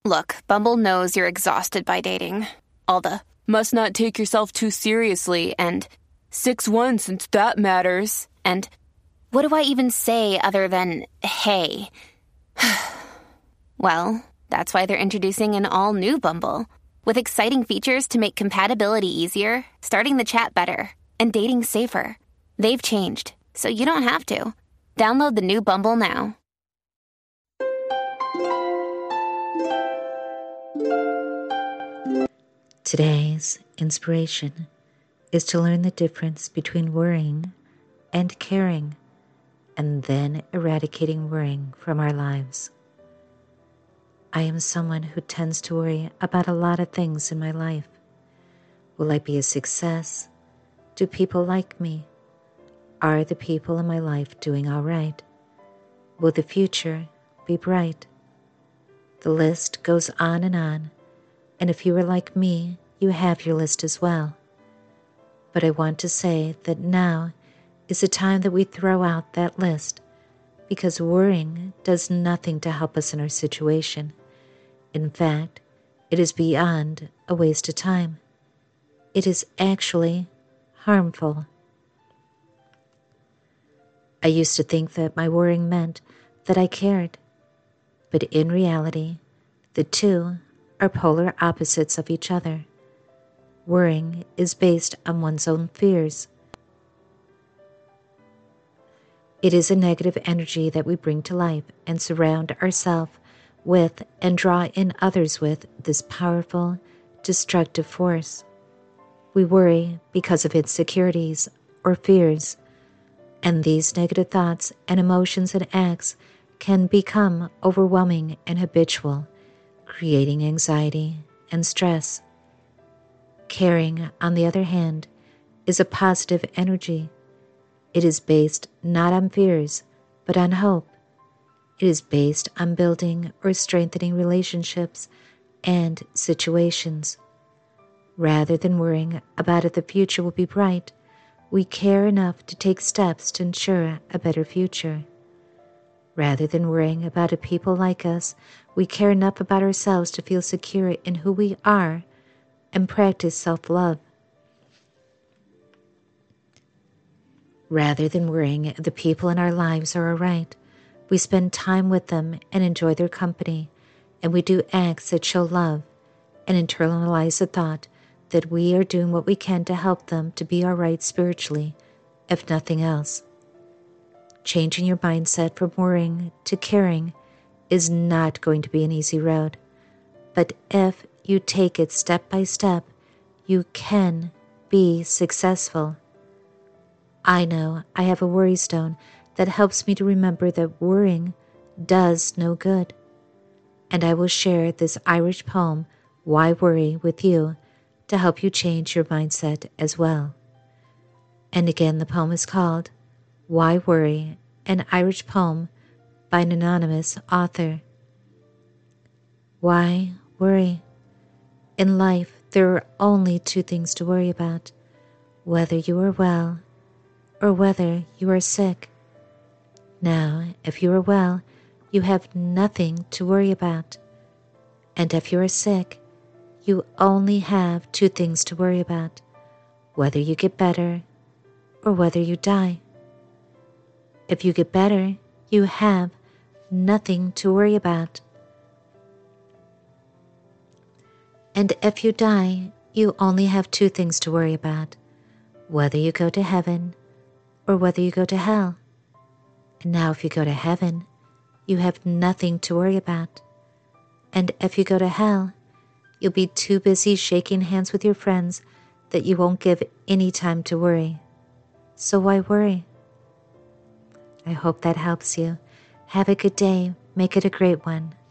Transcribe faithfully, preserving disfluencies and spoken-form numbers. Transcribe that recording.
Look, Bumble knows you're exhausted by dating. All the must not take yourself too seriously and six one since that matters. And what do I even say other than hey? Well, that's why they're introducing an all-new Bumble with exciting features to make compatibility easier, starting the chat better, and dating safer. They've changed, so you don't have to. Download the new Bumble now. Today's inspiration is to learn the difference between worrying and caring, and then eradicating worrying from our lives. I am someone who tends to worry about a lot of things in my life. Will I be a success? Do people like me? Are the people in my life doing all right? Will the future be bright? The list goes on and on, and if you are like me, you have your list as well. But I want to say that now is the time that we throw out that list, because worrying does nothing to help us in our situation. In fact, it is beyond a waste of time. It is actually harmful. I used to think that my worrying meant that I cared, but in reality, the two are polar opposites of each other. Worrying is based on one's own fears. It is a negative energy that we bring to life and surround ourselves with and draw in others with this powerful, destructive force. We worry because of insecurities or fears, and these negative thoughts and emotions and acts can become overwhelming and habitual, creating anxiety and stress. Caring, on the other hand, is a positive energy. It is based not on fears, but on hope. It is based on building or strengthening relationships and situations. Rather than worrying about if the future will be bright, we care enough to take steps to ensure a better future. Rather than worrying about if people like us, we care enough about ourselves to feel secure in who we are and practice self-love. Rather than worrying if the people in our lives are all right, we spend time with them and enjoy their company, and we do acts that show love and internalize the thought that we are doing what we can to help them to be all right spiritually, if nothing else. Changing your mindset from worrying to caring is not going to be an easy road, but if you take it step by step, you can be successful. I know I have a worry stone that helps me to remember that worrying does no good. And I will share this Irish poem, Why Worry, with you to help you change your mindset as well. And again, the poem is called Why Worry, an Irish poem by an anonymous author. Why worry? In life, there are only two things to worry about, whether you are well or whether you are sick. Now, if you are well, you have nothing to worry about. And if you are sick, you only have two things to worry about, whether you get better or whether you die. If you get better, you have nothing to worry about. And if you die, you only have two things to worry about, whether you go to heaven or whether you go to hell. And now if you go to heaven, you have nothing to worry about. And if you go to hell, you'll be too busy shaking hands with your friends that you won't give any time to worry. So why worry? I hope that helps you. Have a good day. Make it a great one.